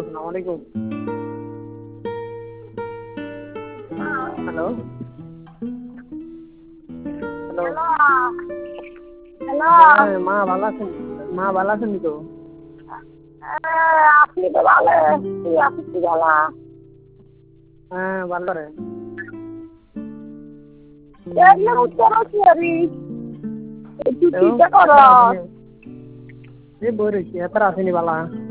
আসসালামু আলাইকুম। Hello hello. Hello. হ্যাঁ, মা ভালো আছেন? মা ভালো আছেন তো? আপনি তো ভালো তুই আছিস কি ভালো হ্যাঁ, ভালো রে। দেখলাম উত্তর করি একটু তো চিন্তা কর এত আসেনি। বই রয়েছি, এত আসেনি বালা।